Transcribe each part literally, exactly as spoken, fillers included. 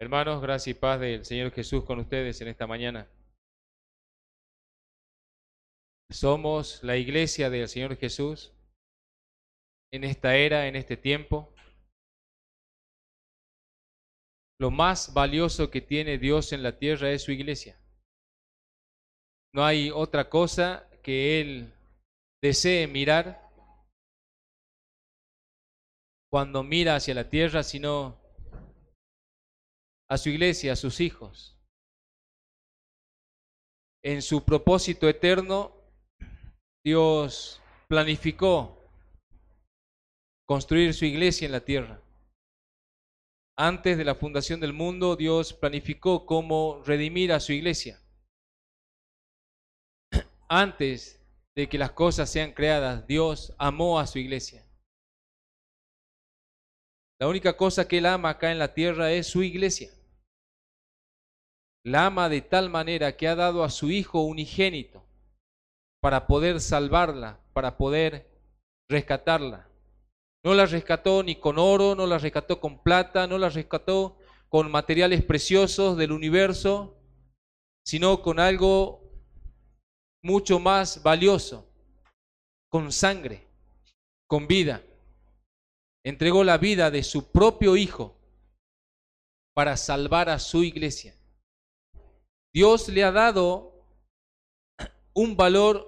Hermanos, gracia y paz del Señor Jesús con ustedes en esta mañana. Somos la iglesia del Señor Jesús en esta era, en este tiempo. Lo más valioso que tiene Dios en la tierra es su iglesia. No hay otra cosa que Él desee mirar cuando mira hacia la tierra, sino a su iglesia, a sus hijos. En su propósito eterno, Dios planificó construir su iglesia en la tierra. Antes de la fundación del mundo, Dios planificó cómo redimir a su iglesia. Antes de que las cosas sean creadas, Dios amó a su iglesia. La única cosa que Él ama acá en la tierra es su iglesia. La ama de tal manera que ha dado a su Hijo unigénito para poder salvarla, para poder rescatarla. No la rescató ni con oro, no la rescató con plata, no la rescató con materiales preciosos del universo, sino con algo mucho más valioso, con sangre, con vida. Entregó la vida de su propio Hijo para salvar a su iglesia. Dios le ha dado un valor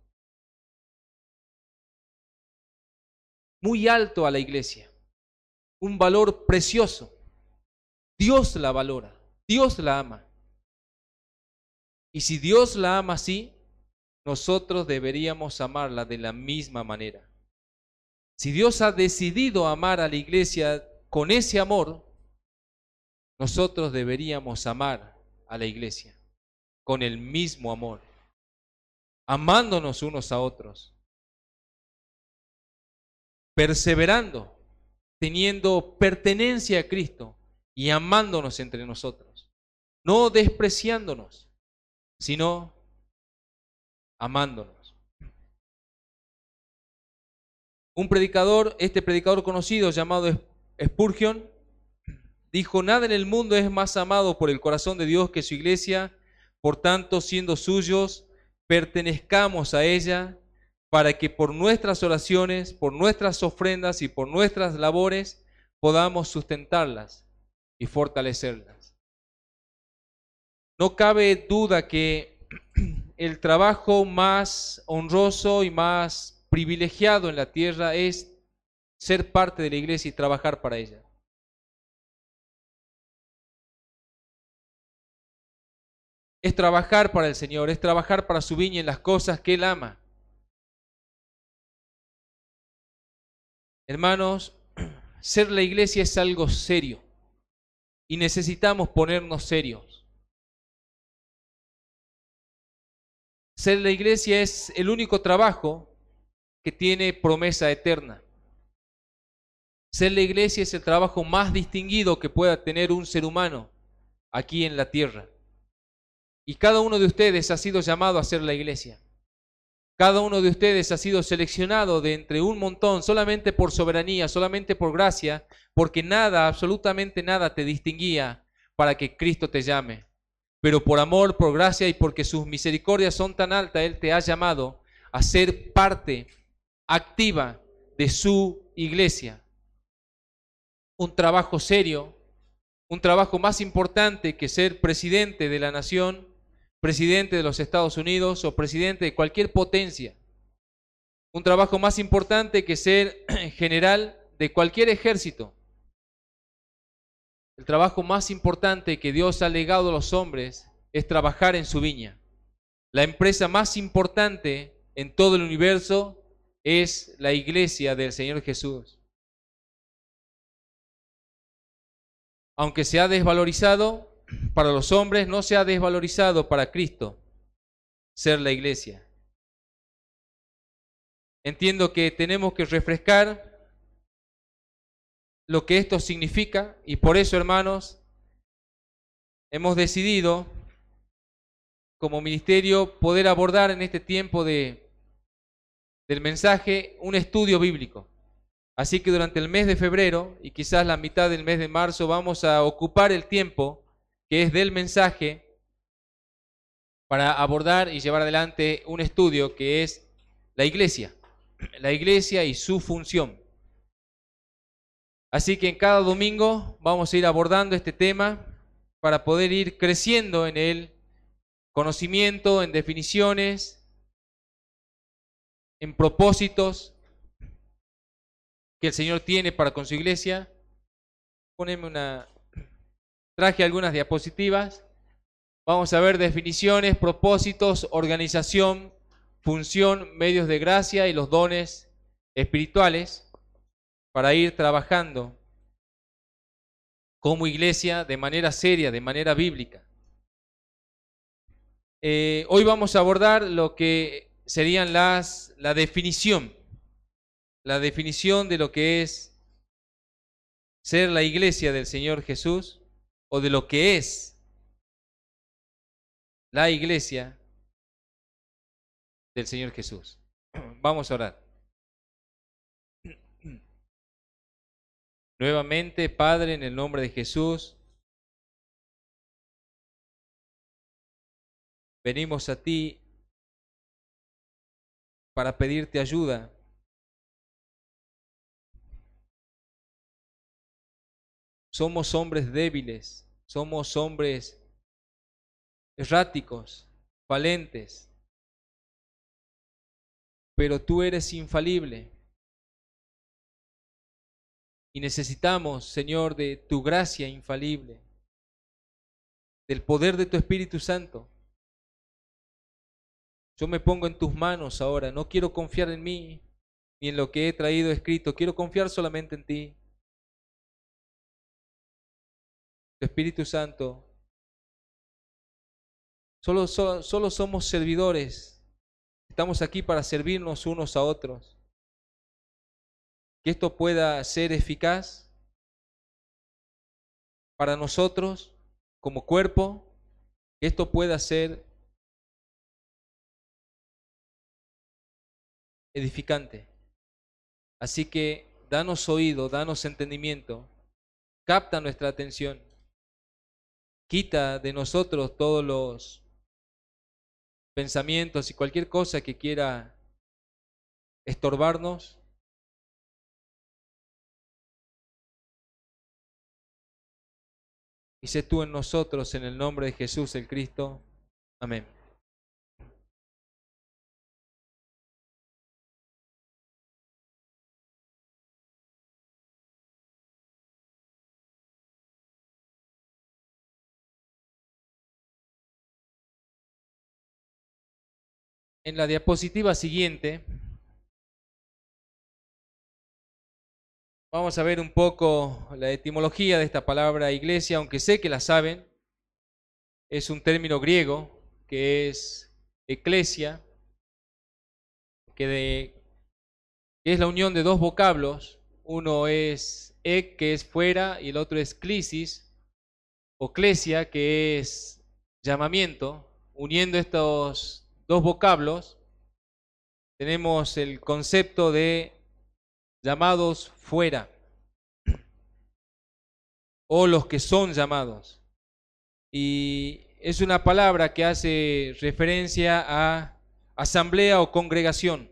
muy alto a la iglesia, un valor precioso. Dios la valora, Dios la ama. Y si Dios la ama así, nosotros deberíamos amarla de la misma manera. Si Dios ha decidido amar a la iglesia con ese amor, nosotros deberíamos amar a la iglesia con el mismo amor, amándonos unos a otros, perseverando, teniendo pertenencia a Cristo y amándonos entre nosotros, no despreciándonos, sino amándonos. Un predicador, este predicador conocido llamado Spurgeon, dijo: nada en el mundo es más amado por el corazón de Dios que su iglesia, por tanto, siendo suyos, pertenezcamos a ella, para que por nuestras oraciones, por nuestras ofrendas y por nuestras labores podamos sustentarlas y fortalecerlas. No cabe duda que el trabajo más honroso y más privilegiado en la tierra es ser parte de la iglesia y trabajar para ella. Es trabajar para el Señor, es trabajar para su viña en las cosas que Él ama. Hermanos, ser la iglesia es algo serio y necesitamos ponernos serios. Ser la iglesia es el único trabajo que tiene promesa eterna. Ser la iglesia es el trabajo más distinguido que pueda tener un ser humano aquí en la tierra. Y cada uno de ustedes ha sido llamado a ser la iglesia. Cada uno de ustedes ha sido seleccionado de entre un montón solamente por soberanía, solamente por gracia, porque nada, absolutamente nada te distinguía para que Cristo te llame. Pero por amor, por gracia y porque sus misericordias son tan altas, Él te ha llamado a ser parte activa de su iglesia. Un trabajo serio, un trabajo más importante que ser presidente de la nación, presidente de los Estados Unidos o presidente de cualquier potencia. Un trabajo más importante que ser general de cualquier ejército. El trabajo más importante que Dios ha legado a los hombres es trabajar en su viña. La empresa más importante en todo el universo es la iglesia del Señor Jesús. Aunque se ha desvalorizado para los hombres, no se ha desvalorizado para Cristo ser la iglesia. Entiendo que tenemos que refrescar lo que esto significa y por eso, hermanos, hemos decidido como ministerio poder abordar en este tiempo de, del mensaje un estudio bíblico Así que durante el mes de febrero y quizás la mitad del mes de marzo vamos a ocupar el tiempo que es del mensaje para abordar y llevar adelante un estudio que es la iglesia, la iglesia y su función. Así que en cada domingo vamos a ir abordando este tema para poder ir creciendo en el conocimiento, en definiciones, en propósitos que el Señor tiene para con su iglesia. Poneme una... Traje algunas diapositivas. Vamos a ver definiciones, propósitos, organización, función, medios de gracia y los dones espirituales para ir trabajando como iglesia de manera seria, de manera bíblica. Eh, hoy vamos a abordar lo que serían las, la definición, la definición de lo que es ser la iglesia del Señor Jesús o de lo que es la iglesia del Señor Jesús. Vamos a orar. Nuevamente, Padre, en el nombre de Jesús, venimos a ti para pedirte ayuda. Somos hombres débiles, somos hombres erráticos, falentes, pero tú eres infalible. Y necesitamos, Señor, de tu gracia infalible, del poder de tu Espíritu Santo. Yo me pongo en tus manos ahora, no quiero confiar en mí ni en lo que he traído escrito, quiero confiar solamente en ti. Tu Espíritu Santo, solo, solo, solo somos servidores, estamos aquí para servirnos unos a otros. Que esto pueda ser eficaz para nosotros como cuerpo, que esto pueda ser edificante. Así que danos oído, danos entendimiento, capta nuestra atención, quita de nosotros todos los pensamientos y cualquier cosa que quiera estorbarnos. Y sé tú en nosotros, en el nombre de Jesús el Cristo. Amén. En la diapositiva siguiente vamos a ver un poco la etimología de esta palabra iglesia, aunque sé que la saben. Es un término griego que es eclesia, que, de, que es la unión de dos vocablos. Uno es ek, que es fuera, y el otro es klesis, o klesia, que es llamamiento. Uniendo estos dos vocablos, tenemos el concepto de llamados fuera, o los que son llamados. Y es una palabra que hace referencia a asamblea o congregación.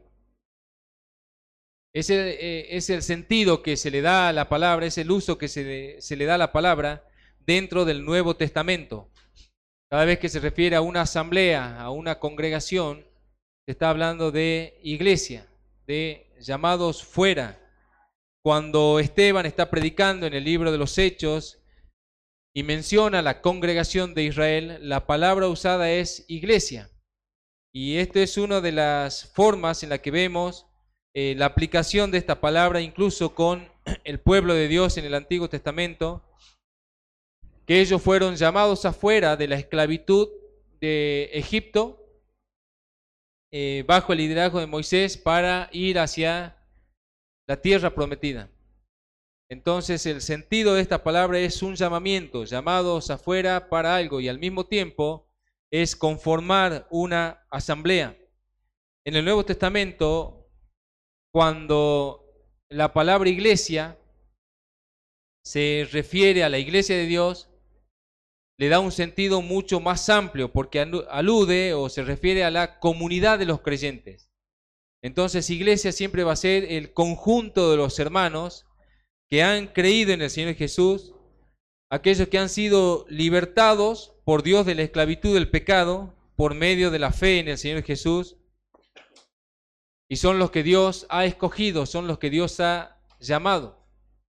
Es el, eh, es el sentido que se le da a la palabra, es el uso que se le, se le da a la palabra dentro del Nuevo Testamento. Cada vez que se refiere a una asamblea, a una congregación, se está hablando de iglesia, de llamados fuera. Cuando Esteban está predicando en el libro de los Hechos y menciona la congregación de Israel, la palabra usada es iglesia. Y esta es una de las formas en la que vemos eh, la aplicación de esta palabra incluso con el pueblo de Dios en el Antiguo Testamento, que ellos fueron llamados afuera de la esclavitud de Egipto, eh, bajo el liderazgo de Moisés, para ir hacia la tierra prometida. Entonces el sentido de esta palabra es un llamamiento, llamados afuera para algo, y al mismo tiempo es conformar una asamblea. En el Nuevo Testamento, cuando la palabra iglesia se refiere a la iglesia de Dios, le da un sentido mucho más amplio porque alude o se refiere a la comunidad de los creyentes. Entonces, iglesia siempre va a ser el conjunto de los hermanos que han creído en el Señor Jesús, aquellos que han sido libertados por Dios de la esclavitud del pecado por medio de la fe en el Señor Jesús, y son los que Dios ha escogido, son los que Dios ha llamado.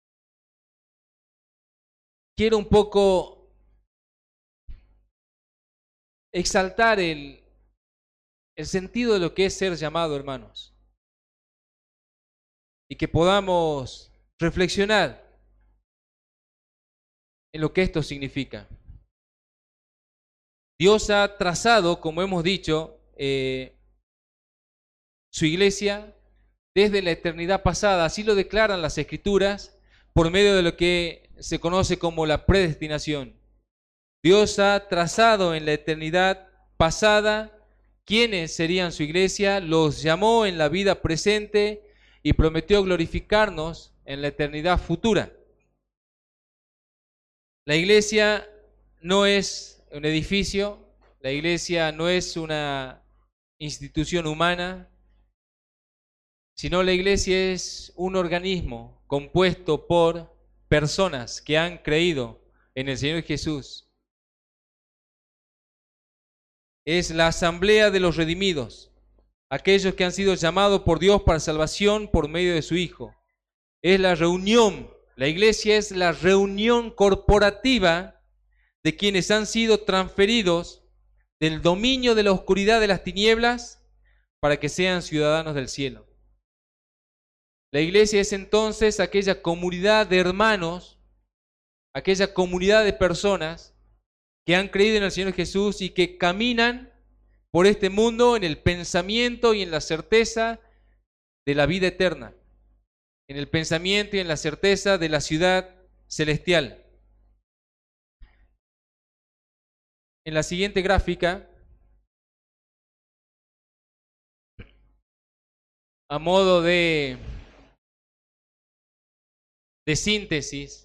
Quiero un poco exaltar el, el sentido de lo que es ser llamado, hermanos, y que podamos reflexionar en lo que esto significa. Dios ha trazado, como hemos dicho, eh, su iglesia desde la eternidad pasada, así lo declaran las Escrituras, por medio de lo que se conoce como la predestinación. Dios ha trazado en la eternidad pasada quiénes serían su iglesia, los llamó en la vida presente y prometió glorificarnos en la eternidad futura. La iglesia no es un edificio, la iglesia no es una institución humana, sino la iglesia es un organismo compuesto por personas que han creído en el Señor Jesús. Es la asamblea de los redimidos, aquellos que han sido llamados por Dios para salvación por medio de su Hijo. Es la reunión, la iglesia es la reunión corporativa de quienes han sido transferidos del dominio de la oscuridad de las tinieblas para que sean ciudadanos del cielo. La iglesia es entonces aquella comunidad de hermanos, aquella comunidad de personas que han creído en el Señor Jesús y que caminan por este mundo en el pensamiento y en la certeza de la vida eterna, en el pensamiento y en la certeza de la ciudad celestial. En la siguiente gráfica, a modo de, de síntesis,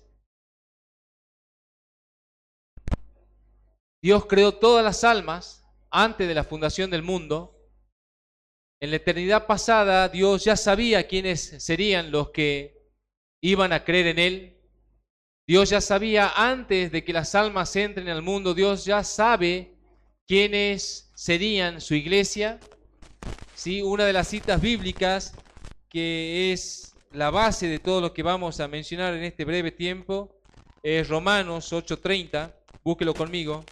Dios creó todas las almas antes de la fundación del mundo. En la eternidad pasada, Dios ya sabía quiénes serían los que iban a creer en Él. Dios ya sabía antes de que las almas entren al mundo, Dios ya sabe quiénes serían su iglesia. ¿Sí? Una de las citas bíblicas que es la base de todo lo que vamos a mencionar en este breve tiempo es Romanos ocho treinta. Búsquelo conmigo.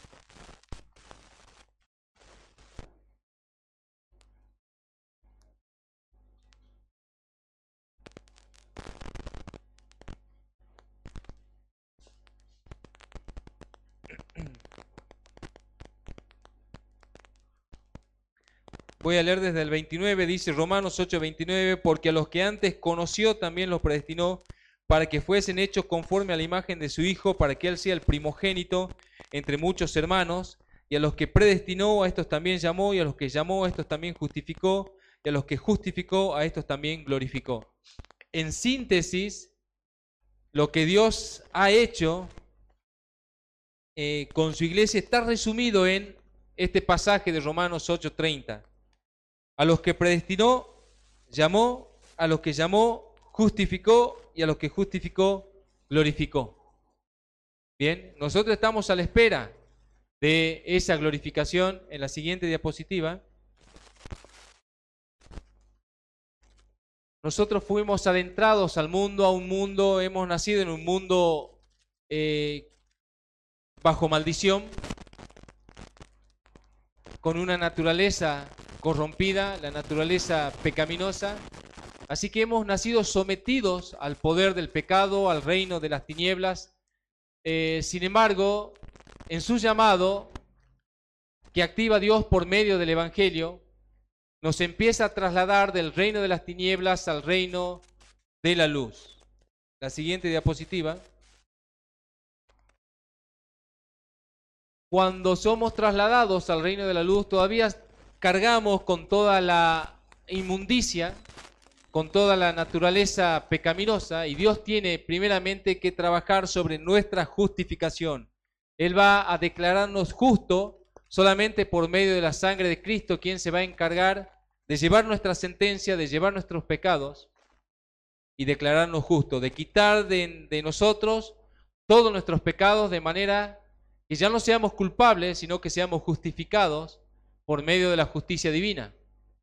Voy a leer desde el veintinueve, dice Romanos ocho veintinueve, porque a los que antes conoció también los predestinó para que fuesen hechos conforme a la imagen de su Hijo, para que Él sea el primogénito entre muchos hermanos, y a los que predestinó a estos también llamó, y a los que llamó a estos también justificó, y a los que justificó a estos también glorificó. En síntesis, lo que Dios ha hecho eh, con su iglesia está resumido en este pasaje de Romanos ocho treinta. A los que predestinó, llamó, a los que llamó, justificó, y a los que justificó, glorificó. Bien, nosotros estamos a la espera de esa glorificación. En la siguiente diapositiva, nosotros fuimos adentrados al mundo, a un mundo, hemos nacido en un mundo eh, bajo maldición, con una naturaleza corrompida, la naturaleza pecaminosa. Así que hemos nacido sometidos al poder del pecado, al reino de las tinieblas. Eh, sin embargo, en su llamado, que activa Dios por medio del Evangelio, nos empieza a trasladar del reino de las tinieblas al reino de la luz. La siguiente diapositiva. Cuando somos trasladados al reino de la luz, todavía cargamos con toda la inmundicia con toda la naturaleza pecaminosa y Dios tiene primeramente que trabajar sobre nuestra justificación. Él va a declararnos justo solamente por medio de la sangre de Cristo, quien se va a encargar de llevar nuestra sentencia, de llevar nuestros pecados y declararnos justos, de quitar de, de nosotros todos nuestros pecados de manera que ya no seamos culpables, sino que seamos justificados por medio de la justicia divina.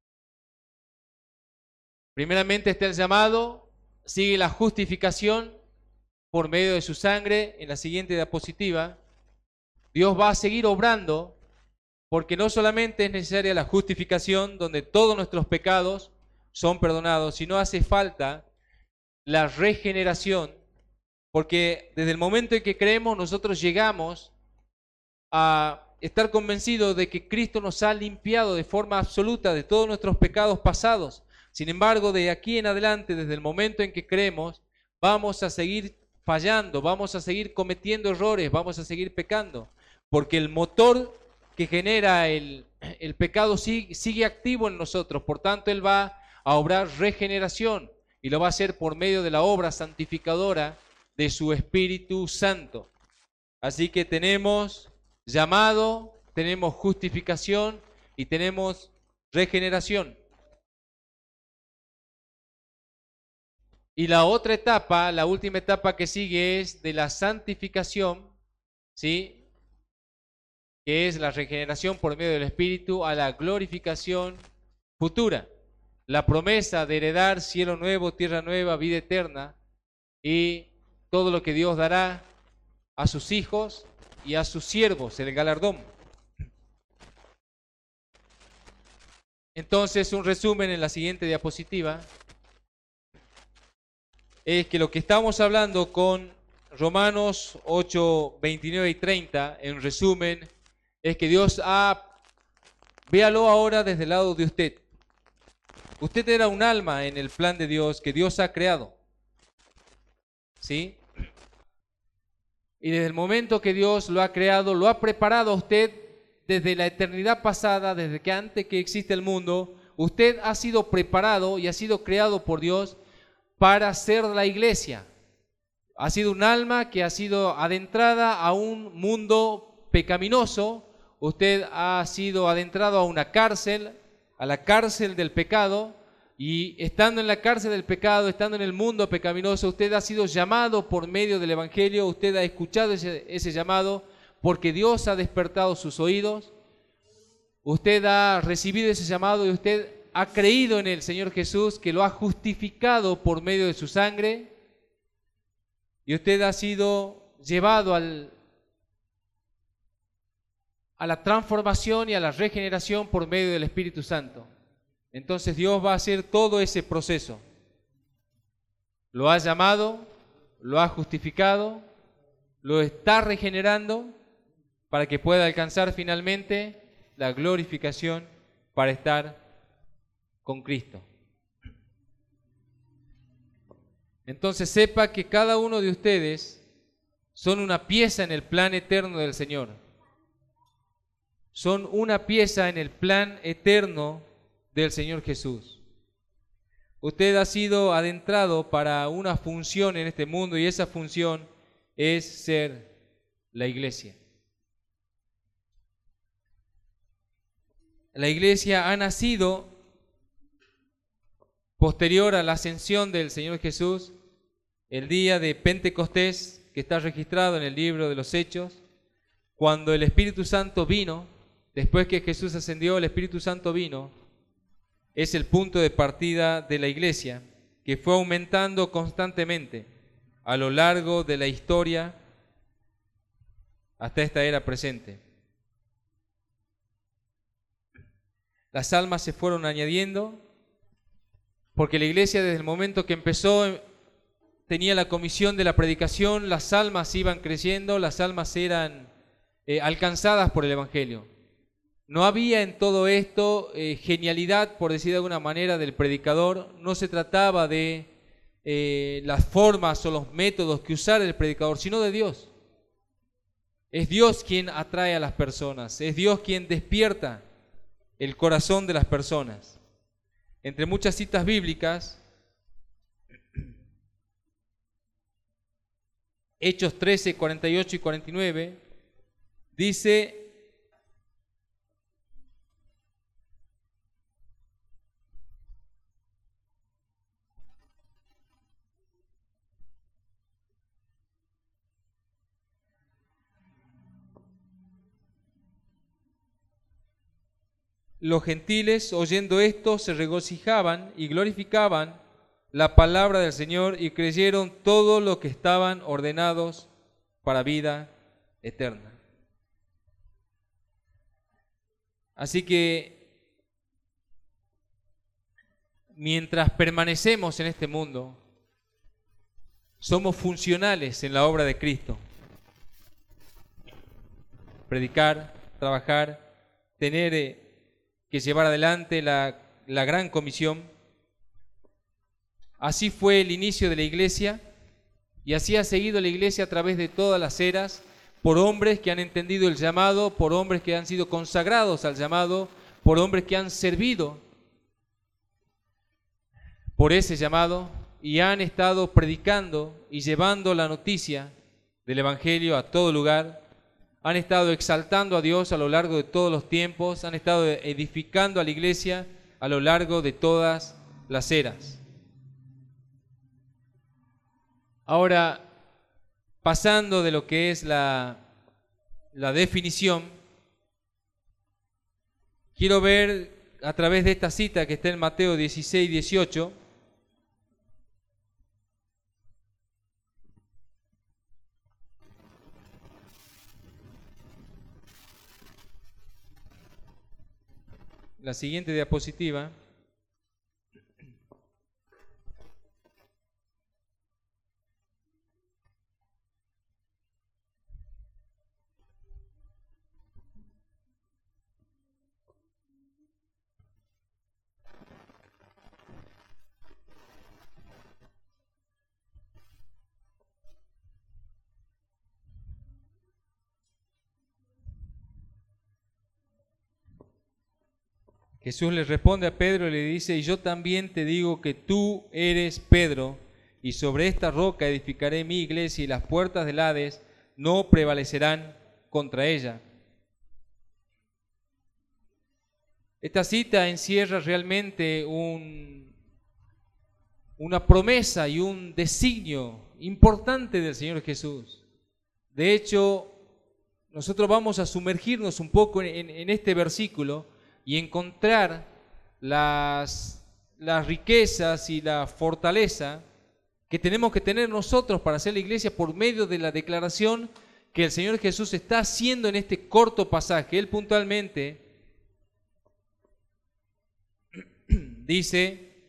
Primeramente está el llamado, sigue la justificación por medio de su sangre. En la siguiente diapositiva, Dios va a seguir obrando, porque no solamente es necesaria la justificación, donde todos nuestros pecados son perdonados, sino hace falta la regeneración, porque desde el momento en que creemos, nosotros llegamos a estar convencidos de que Cristo nos ha limpiado de forma absoluta de todos nuestros pecados pasados. Sin embargo, de aquí en adelante, desde el momento en que creemos, vamos a seguir fallando, vamos a seguir cometiendo errores, vamos a seguir pecando, porque el motor que genera el, el pecado sigue, sigue activo en nosotros. Por tanto, Él va a obrar regeneración y lo va a hacer por medio de la obra santificadora de su Espíritu Santo. Así que tenemos llamado, tenemos justificación y tenemos regeneración. Y la otra etapa, la última etapa que sigue es de la santificación, ¿sí? Que es la regeneración por medio del Espíritu a la glorificación futura. La promesa de heredar cielo nuevo, tierra nueva, vida eterna y todo lo que Dios dará a sus hijos y a sus siervos, el galardón. Entonces, un resumen en la siguiente diapositiva es que lo que estamos hablando con Romanos ocho, veintinueve y treinta, en resumen, es que Dios ha, véalo ahora desde el lado de usted. Usted era un alma en el plan de Dios que Dios ha creado, ¿sí? Y desde el momento que Dios lo ha creado, lo ha preparado a usted desde la eternidad pasada, desde que antes que existe el mundo, usted ha sido preparado y ha sido creado por Dios para ser la iglesia. Ha sido un alma que ha sido adentrada a un mundo pecaminoso. Usted ha sido adentrado a una cárcel, a la cárcel del pecado, y estando en la cárcel del pecado, estando en el mundo pecaminoso, usted ha sido llamado por medio del Evangelio, usted ha escuchado ese, ese llamado porque Dios ha despertado sus oídos, usted ha recibido ese llamado y usted ha creído en el Señor Jesús, que lo ha justificado por medio de su sangre, y usted ha sido llevado al, a la transformación y a la regeneración por medio del Espíritu Santo. Entonces Dios va a hacer todo ese proceso. Lo ha llamado, lo ha justificado, lo está regenerando para que pueda alcanzar finalmente la glorificación para estar con Cristo. Entonces sepa que cada uno de ustedes son una pieza en el plan eterno del Señor. Son una pieza en el plan eterno del Señor Jesús. Usted ha sido adentrado para una función en este mundo y esa función es ser la iglesia. La iglesia ha nacido posterior a la ascensión del Señor Jesús, el día de Pentecostés, que está registrado en el libro de los Hechos, cuando el Espíritu Santo vino, después que Jesús ascendió, el Espíritu Santo vino, es el punto de partida de la iglesia, que fue aumentando constantemente a lo largo de la historia hasta esta era presente. Las almas se fueron añadiendo, porque la iglesia desde el momento que empezó tenía la comisión de la predicación, las almas iban creciendo, las almas eran eh, alcanzadas por el Evangelio. No había en todo esto eh, genialidad, por decir de alguna manera, del predicador. No se trataba de eh, las formas o los métodos que usara el predicador, sino de Dios. Es Dios quien atrae a las personas, es Dios quien despierta el corazón de las personas. Entre muchas citas bíblicas, Hechos trece, cuarenta y ocho y cuarenta y nueve, dice: los gentiles, oyendo esto, se regocijaban y glorificaban la palabra del Señor, y creyeron todos los que estaban ordenados para vida eterna. Así que mientras permanecemos en este mundo, somos funcionales en la obra de Cristo. Predicar, trabajar, tener eh, que llevar adelante la, la gran comisión. Así fue el inicio de la iglesia, y así ha seguido la iglesia a través de todas las eras, por hombres que han entendido el llamado, por hombres que han sido consagrados al llamado, por hombres que han servido por ese llamado y han estado predicando y llevando la noticia del Evangelio a todo lugar. Han estado exaltando a Dios a lo largo de todos los tiempos, han estado edificando a la iglesia a lo largo de todas las eras. Ahora, pasando de lo que es la, la definición, quiero ver a través de esta cita que está en Mateo dieciséis, dieciocho, la siguiente diapositiva. Jesús le responde a Pedro y le dice: y yo también te digo que tú eres Pedro, y sobre esta roca edificaré mi iglesia, y las puertas del Hades no prevalecerán contra ella. Esta cita encierra realmente un, una promesa y un designio importante del Señor Jesús. De hecho, nosotros vamos a sumergirnos un poco en, en este versículo y encontrar las, las riquezas y la fortaleza que tenemos que tener nosotros para hacer la iglesia por medio de la declaración que el Señor Jesús está haciendo en este corto pasaje. Él puntualmente dice: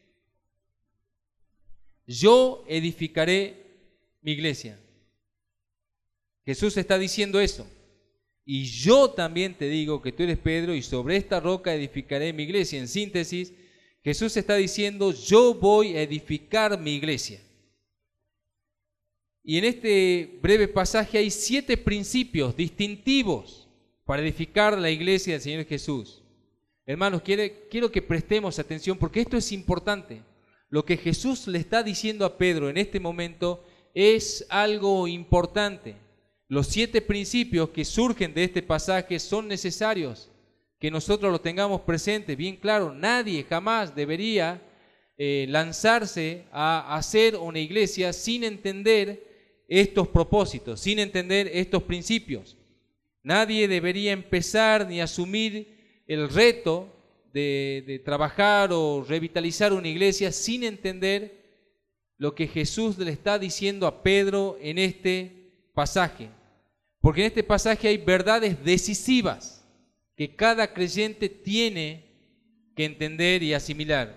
yo edificaré mi iglesia. Jesús está diciendo eso. Y yo también te digo que tú eres Pedro, y sobre esta roca edificaré mi iglesia. En síntesis, Jesús está diciendo: yo voy a edificar mi iglesia. Y en este breve pasaje hay siete principios distintivos para edificar la iglesia del Señor Jesús. Hermanos, quiero, quiero que prestemos atención, porque esto es importante. Lo que Jesús le está diciendo a Pedro en este momento es algo importante. Los siete principios que surgen de este pasaje son necesarios que nosotros los tengamos presentes, bien claro. Nadie jamás debería eh, lanzarse a hacer una iglesia sin entender estos propósitos, sin entender estos principios. Nadie debería empezar ni asumir el reto de, de trabajar o revitalizar una iglesia sin entender lo que Jesús le está diciendo a Pedro en este pasaje. Porque en este pasaje hay verdades decisivas que cada creyente tiene que entender y asimilar.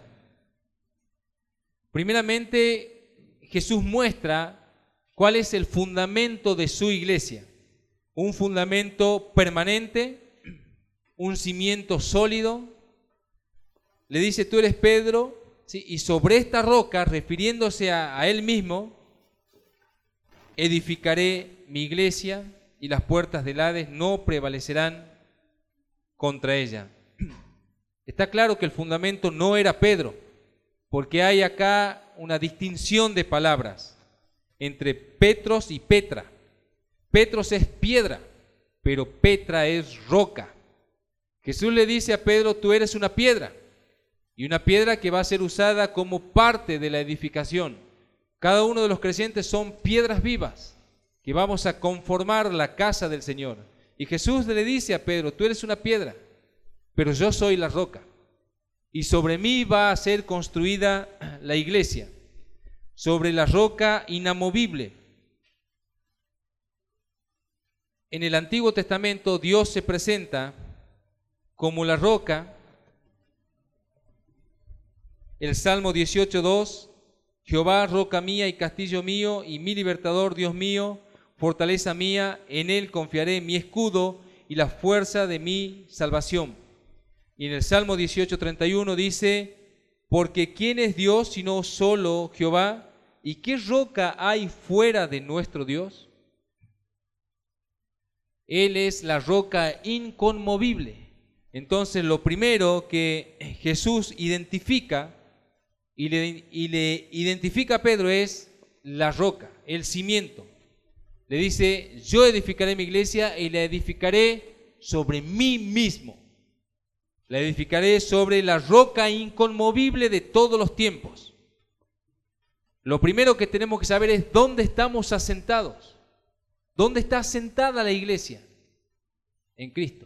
Primeramente, Jesús muestra cuál es el fundamento de su iglesia. Un fundamento permanente, un cimiento sólido. Le dice: tú eres Pedro, ¿sí? Y sobre esta roca, refiriéndose a, a él mismo, edificaré mi iglesia, y las puertas del Hades no prevalecerán contra ella. Está claro que el fundamento no era Pedro, porque hay acá una distinción de palabras. entre Petros y Petra. Petros es piedra, pero Petra es roca. Jesús le dice a Pedro, tú eres una piedra, y una piedra que va a ser usada como parte de la edificación. Cada uno de los creyentes son piedras vivas, que vamos a conformar la casa del Señor. Y Jesús le dice a Pedro, tú eres una piedra, pero yo soy la roca, y sobre mí va a ser construida la iglesia, sobre la roca inamovible. En el Antiguo Testamento Dios se presenta como la roca. El Salmo dieciocho dos, Jehová, roca mía y castillo mío, y mi libertador, Dios mío, fortaleza mía, en él confiaré, mi escudo y la fuerza de mi salvación. Y en el Salmo dieciocho treinta y uno dice, porque ¿quién es Dios sino solo Jehová? ¿Y qué roca hay fuera de nuestro Dios? Él es la roca inconmovible. Entonces lo primero que Jesús identifica y le, y le identifica a Pedro es la roca, el cimiento. Le dice, yo edificaré mi iglesia y la edificaré sobre mí mismo. La edificaré sobre la roca inconmovible de todos los tiempos. Lo primero que tenemos que saber es dónde estamos asentados. ¿Dónde está asentada la iglesia? En Cristo.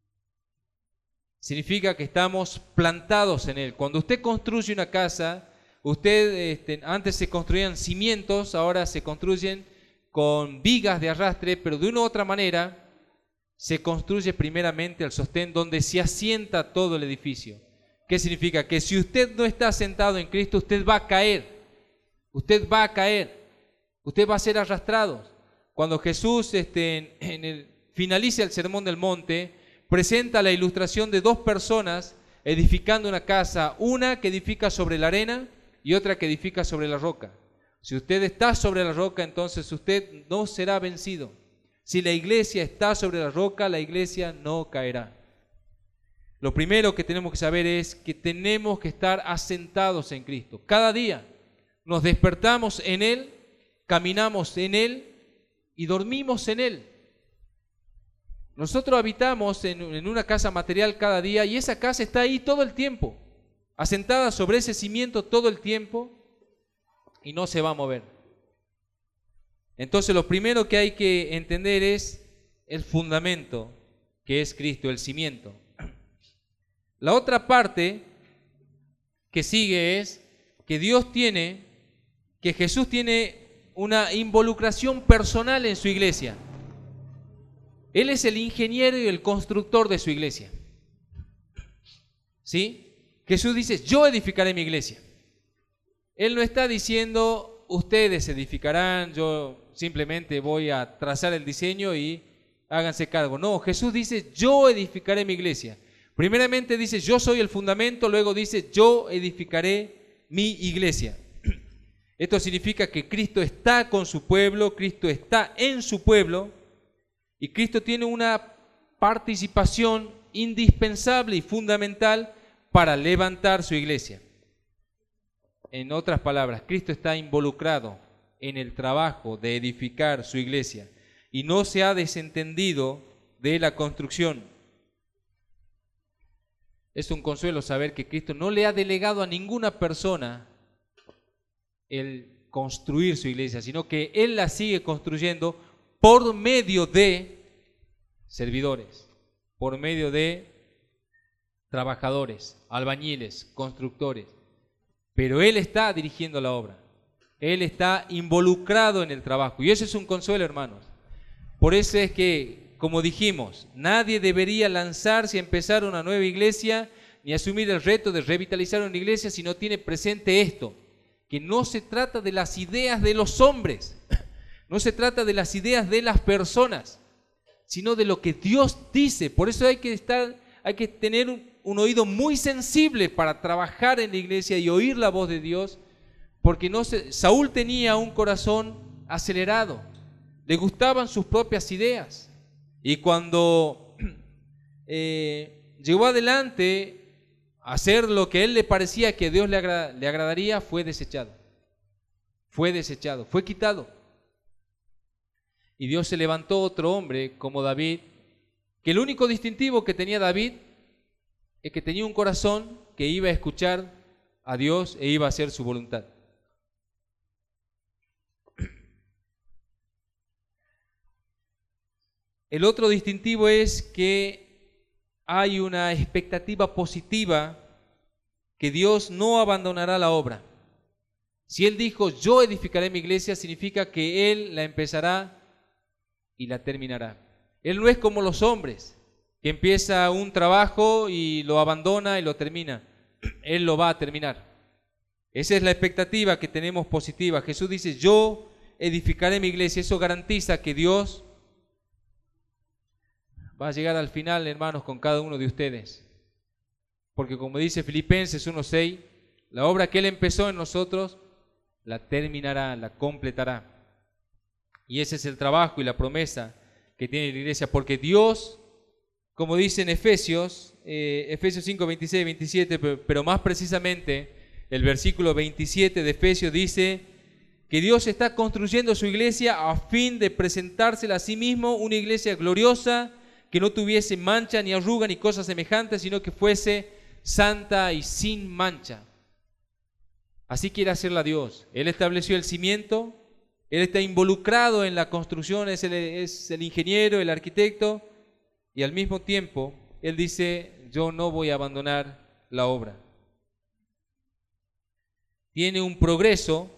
Significa que estamos plantados en Él. Cuando usted construye una casa, usted este, antes se construían cimientos, ahora se construyen con vigas de arrastre, pero de una u otra manera se construye primeramente el sostén donde se asienta todo el edificio. ¿Qué significa? Que si usted no está asentado en Cristo, usted va a caer. Usted va a caer. Usted va a ser arrastrado. Cuando Jesús este, en, en el, finaliza el Sermón del Monte, presenta la ilustración de dos personas edificando una casa, una que edifica sobre la arena y otra que edifica sobre la roca. Si usted está sobre la roca, entonces usted no será vencido. Si la iglesia está sobre la roca, la iglesia no caerá. Lo primero que tenemos que saber es que tenemos que estar asentados en Cristo. Cada día nos despertamos en Él, caminamos en Él y dormimos en Él. Nosotros habitamos en, en una casa material cada día y esa casa está ahí todo el tiempo, asentada sobre ese cimiento todo el tiempo y no se va a mover. Entonces lo primero que hay que entender es el fundamento que es Cristo, el cimiento. La otra parte que sigue es que Dios tiene, que Jesús tiene una involucración personal en su iglesia. Él es el ingeniero y el constructor de su iglesia. ¿Sí? Jesús dice, yo edificaré mi iglesia. Él no está diciendo, ustedes edificarán, yo simplemente voy a trazar el diseño y háganse cargo. No, Jesús dice, yo edificaré mi iglesia. Primeramente dice, yo soy el fundamento, luego dice, yo edificaré mi iglesia. Esto significa que Cristo está con su pueblo, Cristo está en su pueblo y Cristo tiene una participación indispensable y fundamental para levantar su iglesia. En otras palabras, Cristo está involucrado en el trabajo de edificar su iglesia y no se ha desentendido de la construcción. Es un consuelo saber que Cristo no le ha delegado a ninguna persona el construir su iglesia, sino que Él la sigue construyendo por medio de servidores, por medio de trabajadores, albañiles, constructores. Pero Él está dirigiendo la obra. Él está involucrado en el trabajo. Y eso es un consuelo, hermanos. Por eso es que, como dijimos, nadie debería lanzarse a empezar una nueva iglesia ni asumir el reto de revitalizar una iglesia si no tiene presente esto, que no se trata de las ideas de los hombres, no se trata de las ideas de las personas, sino de lo que Dios dice. Por eso hay que estar, hay que tener un, un oído muy sensible para trabajar en la iglesia y oír la voz de Dios, porque no se, Saúl tenía un corazón acelerado, le gustaban sus propias ideas, y cuando eh, llegó adelante a hacer lo que a él le parecía que a Dios le, agra, le agradaría, fue desechado, fue desechado, fue quitado. Y Dios se levantó otro hombre como David, que el único distintivo que tenía David es que tenía un corazón que iba a escuchar a Dios e iba a hacer su voluntad. El otro distintivo es que hay una expectativa positiva que Dios no abandonará la obra. Si Él dijo, yo edificaré mi iglesia, significa que Él la empezará y la terminará. Él no es como los hombres, que empieza un trabajo y lo abandona y lo termina. Él lo va a terminar. Esa es la expectativa que tenemos positiva. Jesús dice, yo edificaré mi iglesia. Eso garantiza que Dios va a llegar al final, hermanos, con cada uno de ustedes. Porque como dice Filipenses uno seis, la obra que Él empezó en nosotros, la terminará, la completará. Y ese es el trabajo y la promesa que tiene la iglesia. Porque Dios, como dice en Efesios, eh, Efesios cinco, veintiséis, veintisiete, pero, pero más precisamente el versículo veintisiete de Efesios dice que Dios está construyendo su iglesia a fin de presentársela a sí mismo una iglesia gloriosa, que no tuviese mancha ni arruga ni cosas semejantes, sino que fuese santa y sin mancha. Así quiere hacerla Dios. Él estableció el cimiento, Él está involucrado en la construcción, es el, es el ingeniero, el arquitecto, y al mismo tiempo Él dice, yo no voy a abandonar la obra. Tiene un progreso.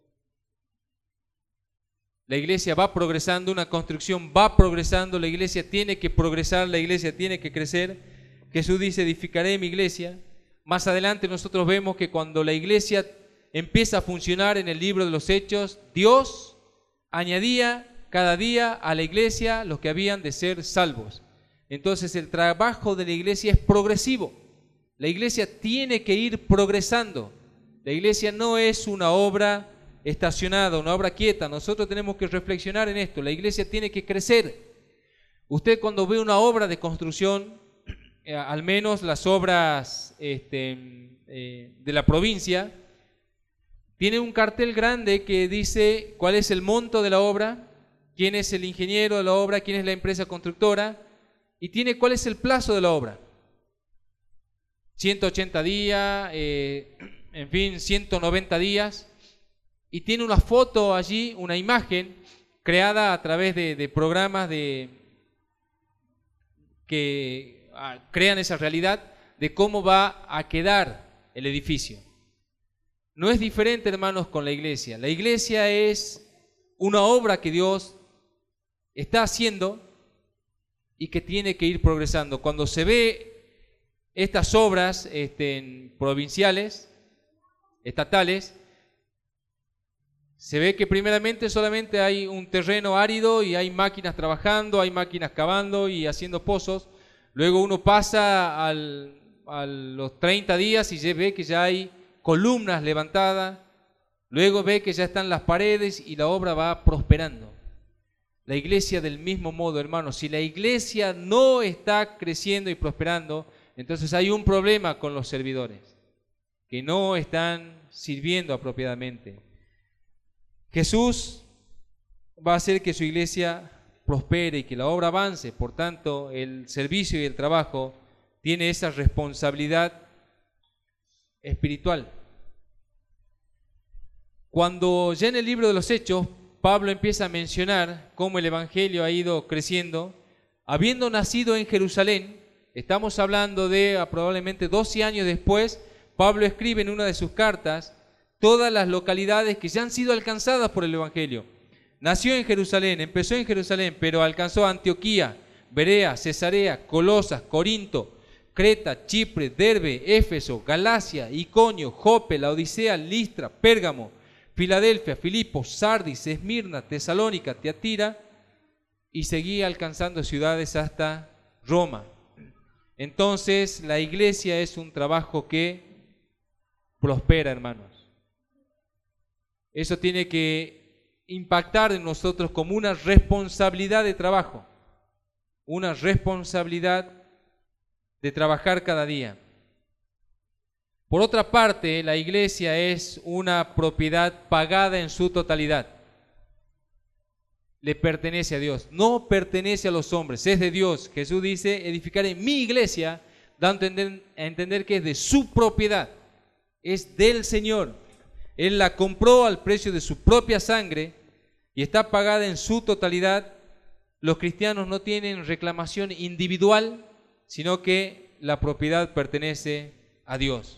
La iglesia va progresando, una construcción va progresando, la iglesia tiene que progresar, la iglesia tiene que crecer. Jesús dice, edificaré mi iglesia. Más adelante nosotros vemos que cuando la iglesia empieza a funcionar en el libro de los Hechos, Dios añadía cada día a la iglesia los que habían de ser salvos. Entonces el trabajo de la iglesia es progresivo. La iglesia tiene que ir progresando. La iglesia no es una obra estacionada, una obra quieta. Nosotros tenemos que reflexionar en esto. La iglesia tiene que crecer. Usted cuando ve una obra de construcción, eh, al menos las obras este, eh, de la provincia, tiene un cartel grande que dice cuál es el monto de la obra, quién es el ingeniero de la obra, quién es la empresa constructora, y tiene cuál es el plazo de la obra. ciento ochenta días, eh, en fin, ciento noventa días. Y tiene una foto allí, una imagen creada a través de, de programas de, que ah, crean esa realidad de cómo va a quedar el edificio. No es diferente, hermanos, con la iglesia. La iglesia es una obra que Dios está haciendo y que tiene que ir progresando. Cuando se ve estas obras este, provinciales, estatales, se ve que primeramente solamente hay un terreno árido y hay máquinas trabajando, hay máquinas cavando y haciendo pozos. Luego uno pasa al, a los treinta días y ve que ya hay columnas levantadas. Luego ve que ya están las paredes y la obra va prosperando. La iglesia del mismo modo, hermanos. Si la iglesia no está creciendo y prosperando, entonces hay un problema con los servidores, que no están sirviendo apropiadamente. Jesús va a hacer que su iglesia prospere y que la obra avance. Por tanto, el servicio y el trabajo tiene esa responsabilidad espiritual. Cuando ya en el libro de los Hechos, Pablo empieza a mencionar cómo el evangelio ha ido creciendo, habiendo nacido en Jerusalén, estamos hablando de ah, probablemente doce años después, Pablo escribe en una de sus cartas todas las localidades que ya han sido alcanzadas por el evangelio. Nació en Jerusalén, empezó en Jerusalén, pero alcanzó Antioquía, Berea, Cesarea, Colosas, Corinto, Creta, Chipre, Derbe, Éfeso, Galacia, Iconio, Jope, Laodicea, Listra, Pérgamo, Filadelfia, Filipos, Sardis, Esmirna, Tesalónica, Tiatira, y seguía alcanzando ciudades hasta Roma. Entonces la iglesia es un trabajo que prospera, hermanos. Eso tiene que impactar en nosotros como una responsabilidad de trabajo, una responsabilidad de trabajar cada día. Por otra parte, la iglesia es una propiedad pagada en su totalidad. le pertenece a Dios, no pertenece a los hombres, es de Dios. Jesús dice, edificaré mi iglesia, dando a entender, a entender que es de su propiedad, es del Señor. Él la compró al precio de su propia sangre y está pagada en su totalidad. Los cristianos no tienen reclamación individual, sino que la propiedad pertenece a Dios.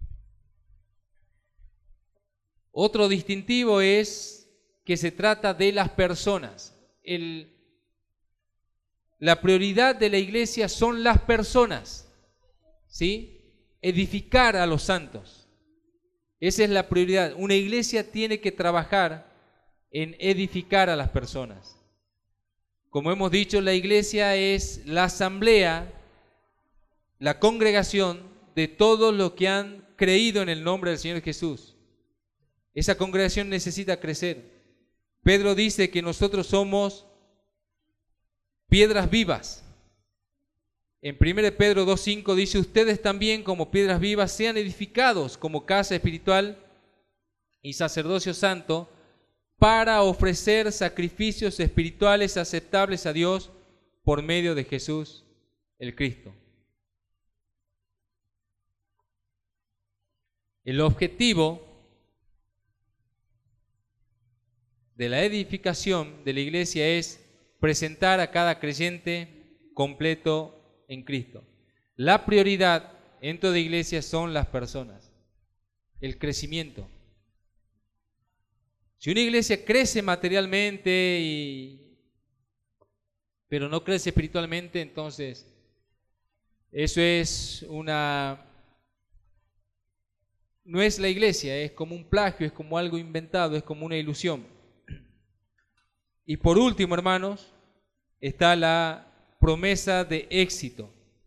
Otro distintivo es que se trata de las personas. El, la prioridad de la iglesia son las personas, ¿sí? Edificar a los santos. Esa es la prioridad. Una iglesia tiene que trabajar en edificar a las personas. Como hemos dicho, la iglesia es la asamblea, la congregación de todos los que han creído en el nombre del Señor Jesús. Esa congregación necesita crecer. Pedro dice que nosotros somos piedras vivas. En primera de Pedro dos cinco dice, ustedes también como piedras vivas sean edificados como casa espiritual y sacerdocio santo para ofrecer sacrificios espirituales aceptables a Dios por medio de Jesús el Cristo. El objetivo de la edificación de la iglesia es presentar a cada creyente completo en Cristo. La prioridad en toda iglesia son las personas, el crecimiento. Si una iglesia crece materialmente, y, pero no crece espiritualmente, entonces eso es una... no es la iglesia, es como un plagio, es como algo inventado, es como una ilusión. Y por último, hermanos, está la promesa de éxito.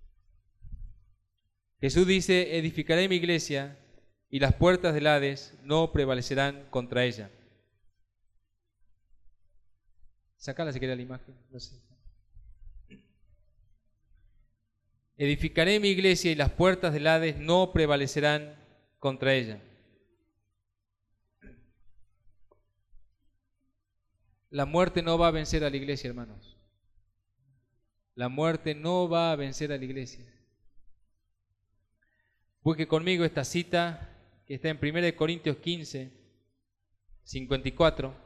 Jesús dice, edificaré mi iglesia y las puertas del Hades no prevalecerán contra ella. Sacala si querés la imagen. No sé. Edificaré mi iglesia y las puertas del Hades no prevalecerán contra ella. La muerte no va a vencer a la iglesia, hermanos. La muerte no va a vencer a la iglesia. Busque conmigo esta cita que está en primera de Corintios quince, cincuenta y cuatro.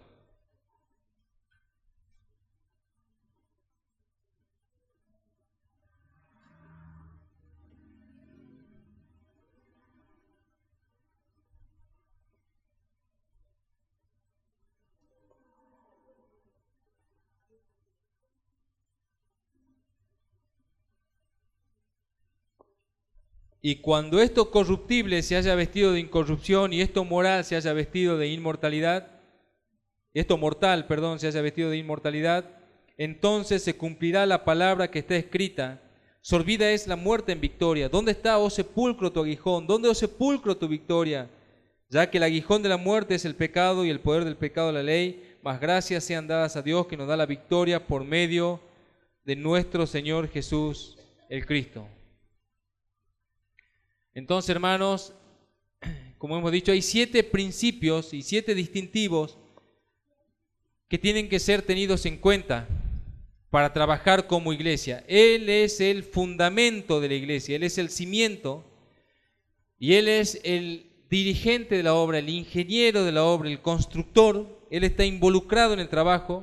Y cuando esto corruptible se haya vestido de incorrupción y esto moral se haya vestido de inmortalidad, esto mortal, perdón, se haya vestido de inmortalidad, entonces se cumplirá la palabra que está escrita: sorbida es la muerte en victoria. ¿Dónde está, oh sepulcro, tu aguijón? ¿Dónde, oh sepulcro, tu victoria? Ya que el aguijón de la muerte es el pecado y el poder del pecado la ley, mas gracias sean dadas a Dios que nos da la victoria por medio de nuestro Señor Jesús el Cristo. Entonces, hermanos, como hemos dicho, hay siete principios y siete distintivos que tienen que ser tenidos en cuenta para trabajar como iglesia. Él es el fundamento de la iglesia, Él es el cimiento y Él es el dirigente de la obra, el ingeniero de la obra, el constructor. Él está involucrado en el trabajo.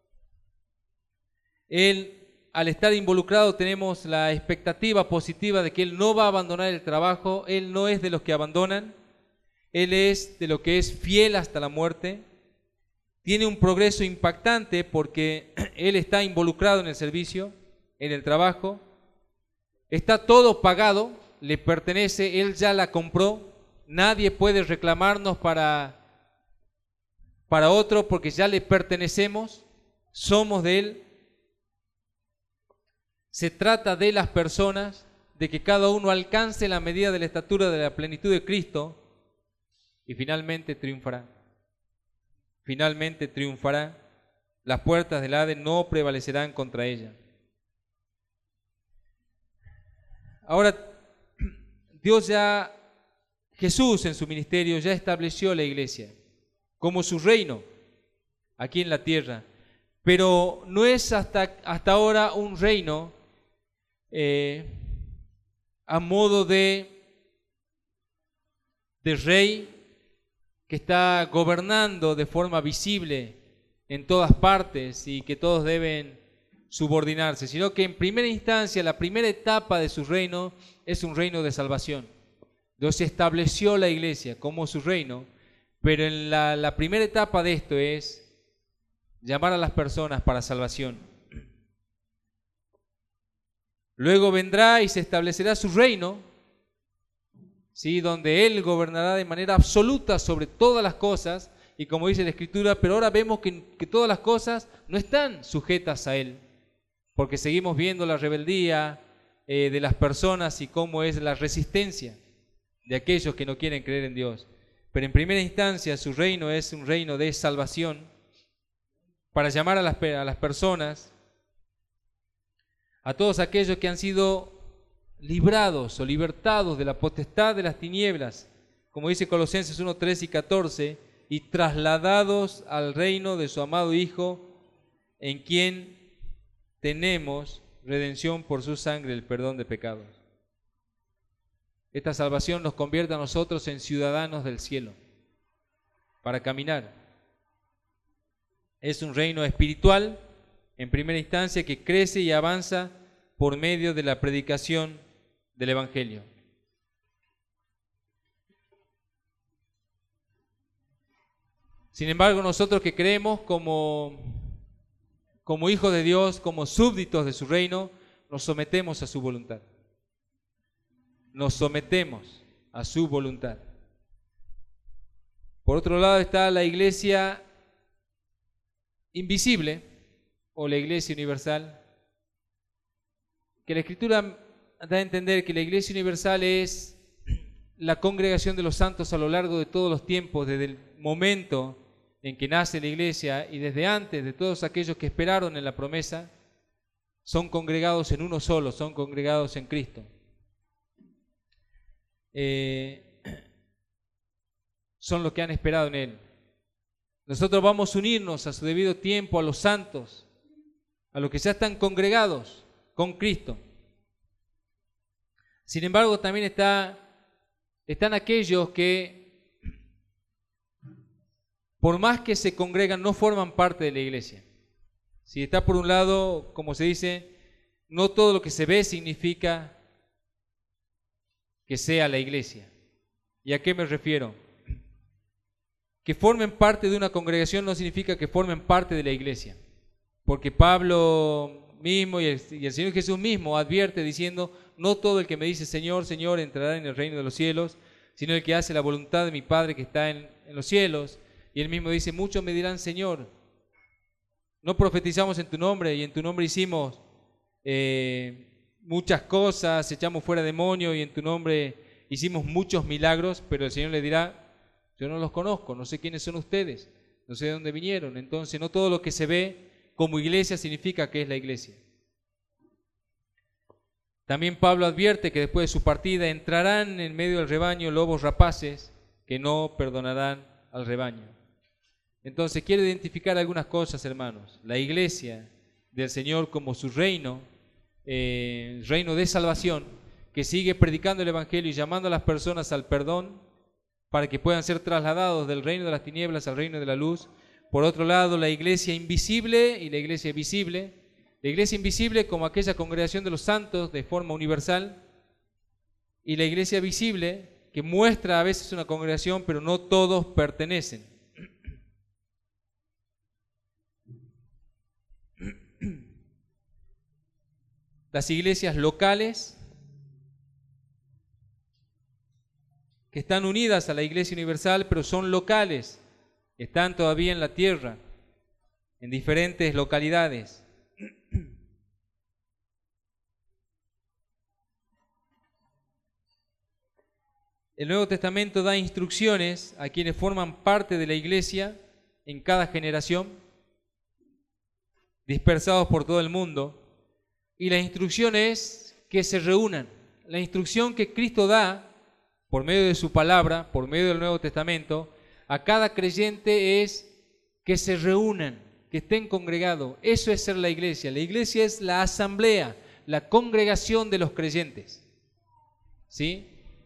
Él, al estar involucrado, tenemos la expectativa positiva de que Él no va a abandonar el trabajo. Él no es de los que abandonan. Él es de los que es fiel hasta la muerte. Tiene un progreso impactante porque Él está involucrado en el servicio, en el trabajo. Está todo pagado, le pertenece, Él ya la compró. Nadie puede reclamarnos para, para otro porque ya le pertenecemos, somos de Él. Se trata de las personas, de que cada uno alcance la medida de la estatura de la plenitud de Cristo y finalmente triunfará. Finalmente triunfará. Las puertas del Hades no prevalecerán contra ella. Ahora, Dios ya, Jesús en su ministerio ya estableció la iglesia como su reino aquí en la tierra. pero no es hasta, hasta ahora un reino eh, a modo de, de rey que está gobernando de forma visible en todas partes y que todos deben subordinarse, sino que en primera instancia, la primera etapa de su reino es un reino de salvación. Dios estableció la iglesia como su reino, pero en la, la primera etapa de esto es llamar a las personas para salvación. Luego vendrá y se establecerá su reino, ¿sí?, donde Él gobernará de manera absoluta sobre todas las cosas, y como dice la Escritura, pero ahora vemos que, que todas las cosas no están sujetas a Él, porque seguimos viendo la rebeldía eh, de las personas y cómo es la resistencia de aquellos que no quieren creer en Dios. Pero en primera instancia su reino es un reino de salvación para llamar a las, a las personas, a todos aquellos que han sido librados o libertados de la potestad de las tinieblas, como dice Colosenses uno, trece y catorce, y trasladados al reino de su amado Hijo, en quien tenemos redención por su sangre, el perdón de pecados. Esta salvación nos convierte a nosotros en ciudadanos del cielo, para caminar. Es un reino espiritual, en primera instancia, que crece y avanza por medio de la predicación del Evangelio. Sin embargo, nosotros que creemos como, como hijos de Dios, como súbditos de su reino, nos sometemos a su voluntad. Nos sometemos a su voluntad. Por otro lado está la iglesia invisible o la iglesia universal, que la Escritura da a entender que la iglesia universal es la congregación de los santos a lo largo de todos los tiempos, desde el momento en que nace la iglesia y desde antes, de todos aquellos que esperaron en la promesa, son congregados en uno solo, son congregados en Cristo. Eh, son los que han esperado en Él. Nosotros vamos a unirnos a su debido tiempo a los santos, a los que ya están congregados con Cristo. Sin embargo, también está, están aquellos que, por más que se congregan, no forman parte de la iglesia. Si está por un lado, como se dice, no todo lo que se ve significa que sea la iglesia. ¿Y a qué me refiero? Que formen parte de una congregación no significa que formen parte de la iglesia, porque Pablo mismo y el, y el Señor Jesús mismo advierte diciendo: no todo el que me dice Señor, Señor entrará en el reino de los cielos, sino el que hace la voluntad de mi Padre que está en, en los cielos. Y él mismo dice: muchos me dirán Señor, no profetizamos en tu nombre y en tu nombre hicimos eh, muchas cosas, echamos fuera demonios y en tu nombre hicimos muchos milagros. Pero el Señor le dirá: yo no los conozco, no sé quiénes son ustedes, no sé de dónde vinieron. Entonces no todo lo que se ve como iglesia significa que es la iglesia. También Pablo advierte que después de su partida entrarán en medio del rebaño lobos rapaces que no perdonarán al rebaño. Entonces quiero identificar algunas cosas, hermanos. La iglesia del Señor como su reino, eh, reino de salvación, que sigue predicando el Evangelio y llamando a las personas al perdón para que puedan ser trasladados del reino de las tinieblas al reino de la luz. Por otro lado, la iglesia invisible y la iglesia visible. La iglesia invisible como aquella congregación de los santos de forma universal, y la iglesia visible que muestra a veces una congregación, pero no todos pertenecen. Las iglesias locales que están unidas a la iglesia universal, pero son locales, están todavía en la tierra, en diferentes localidades. El Nuevo Testamento da instrucciones a quienes forman parte de la iglesia en cada generación, dispersados por todo el mundo, y la instrucción es que se reúnan. La instrucción que Cristo da por medio de su palabra, por medio del Nuevo Testamento, a cada creyente es que se reúnan, que estén congregados. Eso es ser la iglesia. La iglesia es la asamblea, la congregación de los creyentes. ¿Sí?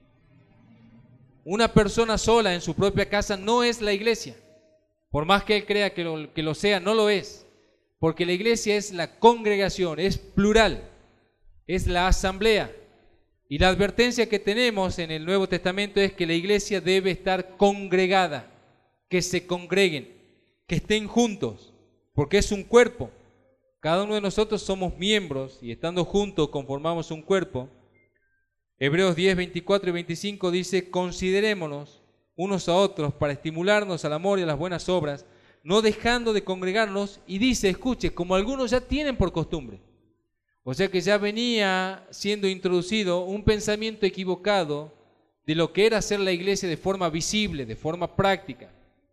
Una persona sola en su propia casa no es la iglesia. Por más que él crea que lo, que lo sea, no lo es. Porque la iglesia es la congregación, es plural, es la asamblea. Y la advertencia que tenemos en el Nuevo Testamento es que la iglesia debe estar congregada, que se congreguen, que estén juntos, porque es un cuerpo. Cada uno de nosotros somos miembros y estando juntos conformamos un cuerpo. Hebreos diez, veinticuatro y veinticinco dice: considerémonos unos a otros para estimularnos al amor y a las buenas obras, no dejando de congregarnos. Y dice, escuche, como algunos ya tienen por costumbre. O sea que ya venía siendo introducido un pensamiento equivocado de lo que era hacer la iglesia de forma visible, de forma práctica.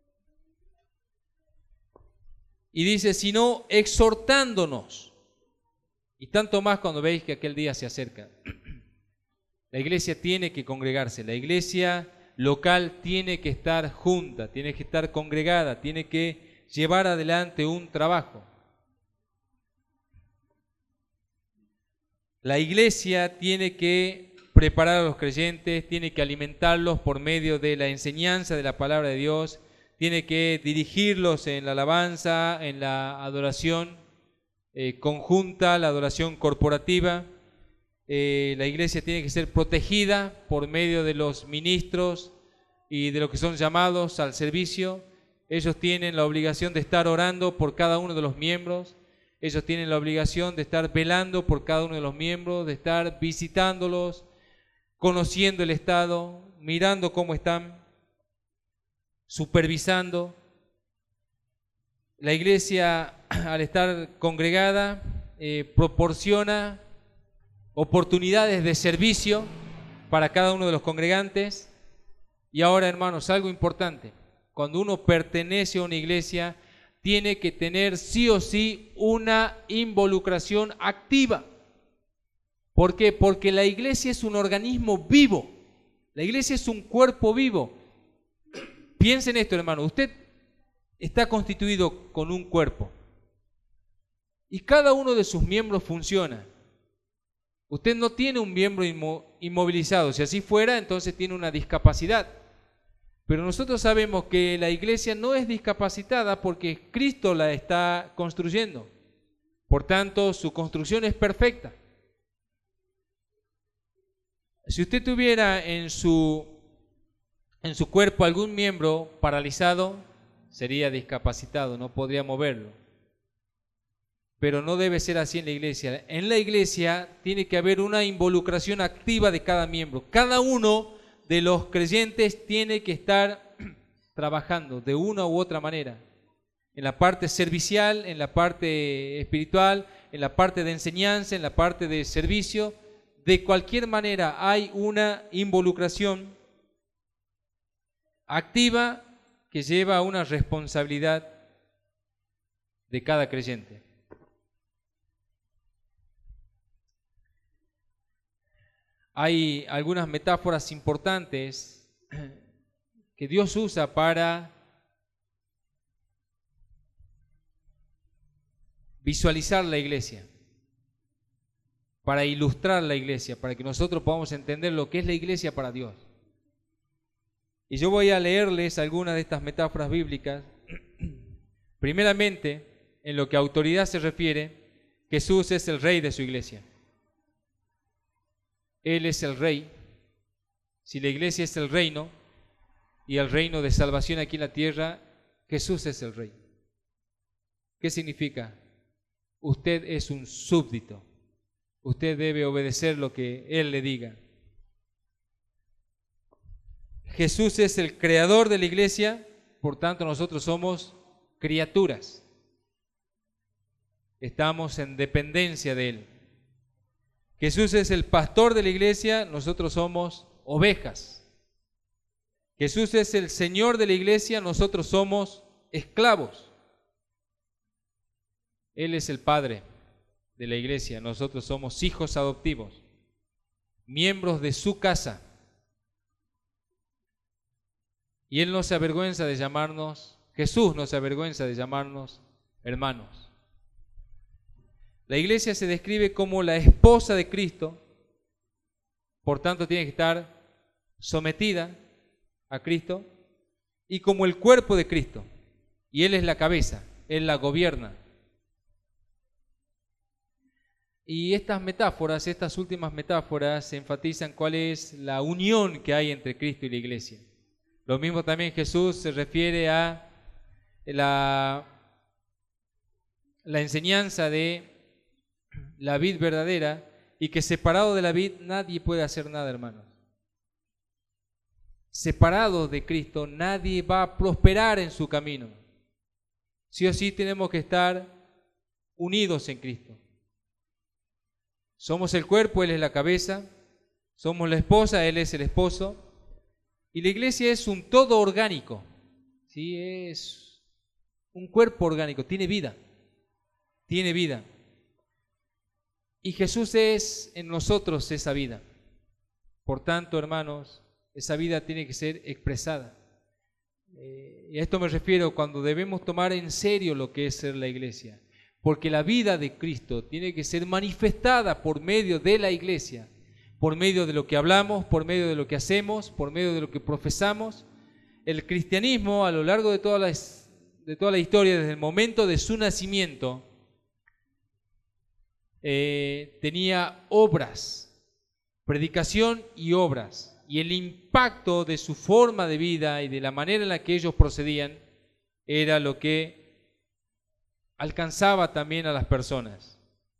Y dice, sino exhortándonos. Y tanto más cuando veis que aquel día se acerca. La iglesia tiene que congregarse, la iglesia local tiene que estar junta, tiene que estar congregada, tiene que llevar adelante un trabajo. La iglesia tiene que preparar a los creyentes, tiene que alimentarlos por medio de la enseñanza de la palabra de Dios, tiene que dirigirlos en la alabanza, en la adoración eh, conjunta, la adoración corporativa. Eh, la iglesia tiene que ser protegida por medio de los ministros y de los que son llamados al servicio. Ellos tienen la obligación de estar orando por cada uno de los miembros. Ellos tienen la obligación de estar velando por cada uno de los miembros, de estar visitándolos, conociendo el estado, mirando cómo están, supervisando. La iglesia, al estar congregada, eh, proporciona oportunidades de servicio para cada uno de los congregantes. Y ahora, hermanos, algo importante: cuando uno pertenece a una iglesia, tiene que tener sí o sí una involucración activa. ¿Por qué? Porque la iglesia es un organismo vivo. La iglesia es un cuerpo vivo. Piensen esto, hermano. Usted está constituido con un cuerpo y cada uno de sus miembros funciona. Usted no tiene un miembro inmovilizado. Si así fuera, entonces tiene una discapacidad. Pero nosotros sabemos que la iglesia no es discapacitada porque Cristo la está construyendo. Por tanto, su construcción es perfecta. Si usted tuviera en su, en su cuerpo algún miembro paralizado, sería discapacitado, no podría moverlo. Pero no debe ser así en la iglesia. En la iglesia tiene que haber una involucración activa de cada miembro. Cada uno de los creyentes tiene que estar trabajando de una u otra manera, en la parte servicial, en la parte espiritual, en la parte de enseñanza, en la parte de servicio. De cualquier manera hay una involucración activa que lleva a una responsabilidad de cada creyente. Hay algunas metáforas importantes que Dios usa para visualizar la iglesia, para ilustrar la iglesia, para que nosotros podamos entender lo que es la iglesia para Dios. Y yo voy a leerles algunas de estas metáforas bíblicas. Primeramente, en lo que a autoridad se refiere, Jesús es el rey de su iglesia. Él es el rey. Si la iglesia es el reino y el reino de salvación aquí en la tierra, Jesús es el rey. ¿Qué significa? Usted es un súbdito. Usted debe obedecer lo que Él le diga. Jesús es el creador de la iglesia, por tanto nosotros somos criaturas. Estamos en dependencia de Él. Jesús es el pastor de la iglesia, nosotros somos ovejas. Jesús es el Señor de la iglesia, nosotros somos esclavos. Él es el Padre de la iglesia, nosotros somos hijos adoptivos, miembros de su casa. Y Él no se avergüenza de llamarnos, Jesús no se avergüenza de llamarnos hermanos. La iglesia se describe como la esposa de Cristo, por tanto tiene que estar sometida a Cristo, y como el cuerpo de Cristo, y Él es la cabeza, Él la gobierna. Y estas metáforas, estas últimas metáforas, enfatizan cuál es la unión que hay entre Cristo y la iglesia. Lo mismo también Jesús se refiere a la, la enseñanza de la vid verdadera, y que separado de la vid nadie puede hacer nada, hermanos. Separado de Cristo nadie va a prosperar en su camino. Sí o sí tenemos que estar unidos en Cristo. Somos el cuerpo, Él es la cabeza. Somos la esposa, Él es el esposo. Y la iglesia es un todo orgánico. ¿Sí? Es un cuerpo orgánico, tiene vida. Tiene vida. Y Jesús es en nosotros esa vida. Por tanto, hermanos, esa vida tiene que ser expresada. Eh, y a esto me refiero cuando debemos tomar en serio lo que es ser la iglesia. Porque la vida de Cristo tiene que ser manifestada por medio de la iglesia, por medio de lo que hablamos, por medio de lo que hacemos, por medio de lo que profesamos. El cristianismo, a lo largo de toda la, de toda la historia, desde el momento de su nacimiento, eh, tenía obras, predicación y obras. Y el impacto de su forma de vida y de la manera en la que ellos procedían era lo que alcanzaba también a las personas.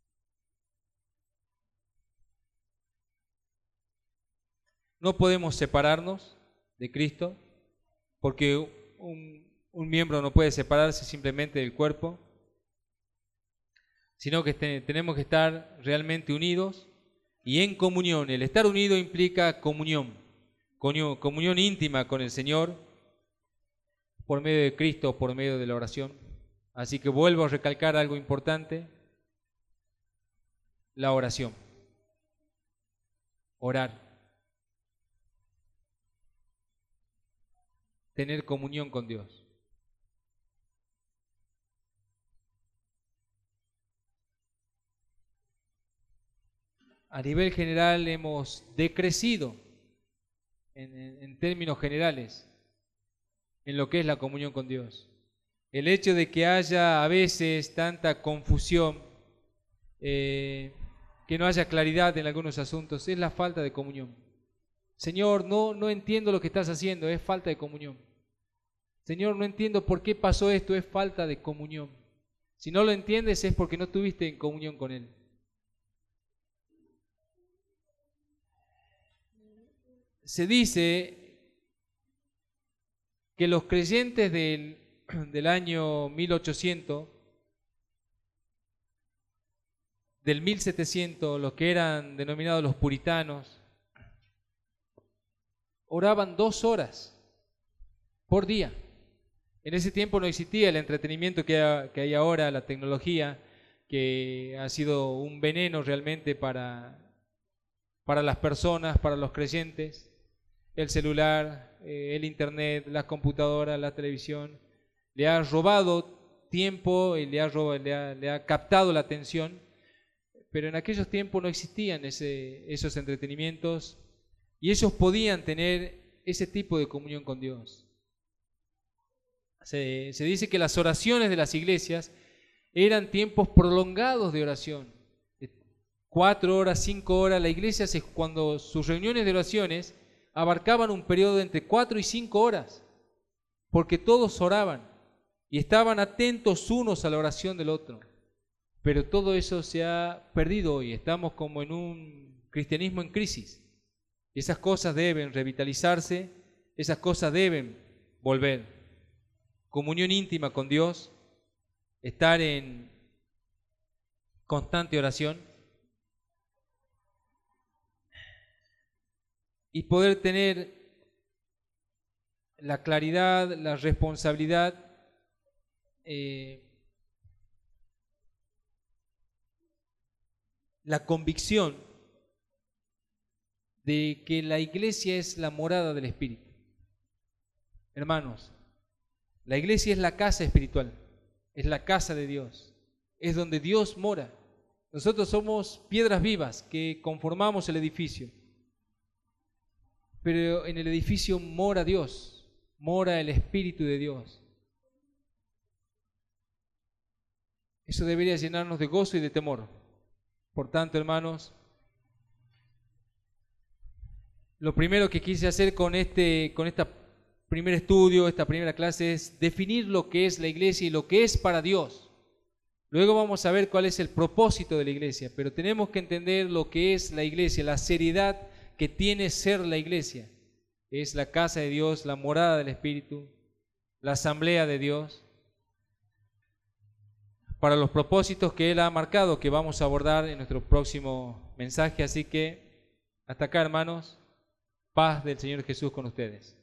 No podemos separarnos de Cristo, porque un, un miembro no puede separarse simplemente del cuerpo, sino que te, tenemos que estar realmente unidos y en comunión. El estar unido implica comunión, comunión, comunión íntima con el Señor, por medio de Cristo, por medio de la oración. Así que vuelvo a recalcar algo importante: la oración. Orar. Tener comunión con Dios. A nivel general hemos decrecido, en, en, en términos generales, en lo que es la comunión con Dios. El hecho de que haya a veces tanta confusión, eh, que no haya claridad en algunos asuntos, es la falta de comunión. Señor, no, no entiendo lo que estás haciendo, es falta de comunión. Señor, no entiendo por qué pasó esto, es falta de comunión. Si no lo entiendes es porque no estuviste en comunión con Él. Se dice que los creyentes del del año mil ochocientos, del mil setecientos, los que eran denominados los puritanos, oraban dos horas por día. En ese tiempo no existía el entretenimiento que hay, que hay ahora, la tecnología, que ha sido un veneno realmente para, para las personas, para los creyentes. El celular, eh, el internet, las computadoras, la televisión, le ha robado tiempo y le ha, robado, le ha, le ha captado la atención, pero en aquellos tiempos no existían ese, esos entretenimientos y ellos podían tener ese tipo de comunión con Dios. Se, se dice que las oraciones de las iglesias eran tiempos prolongados de oración, de cuatro horas, cinco horas. La iglesia, se, cuando sus reuniones de oraciones abarcaban un periodo de entre cuatro y cinco horas, porque todos oraban y estaban atentos unos a la oración del otro. Pero todo eso se ha perdido hoy. Estamos como en un cristianismo en crisis. Y esas cosas deben revitalizarse, esas cosas deben volver. Comunión íntima con Dios, estar en constante oración y poder tener la claridad, la responsabilidad, Eh, la convicción de que la iglesia es la morada del Espíritu. Hermanos, la iglesia es la casa espiritual. es la casa de Dios, es donde Dios mora. Nosotros somos piedras vivas que conformamos el edificio, pero en el edificio mora Dios, mora el Espíritu de Dios. Eso debería llenarnos de gozo y de temor. Por tanto, hermanos, lo primero que quise hacer con este, con este primer estudio, esta primera clase, es definir lo que es la iglesia y lo que es para Dios. Luego vamos a ver cuál es el propósito de la iglesia, pero tenemos que entender lo que es la iglesia, la seriedad que tiene ser la iglesia. Es la casa de Dios, la morada del Espíritu, la asamblea de Dios, para los propósitos que Él ha marcado, que vamos a abordar en nuestro próximo mensaje. Así que, hasta acá, hermanos, paz del Señor Jesús con ustedes.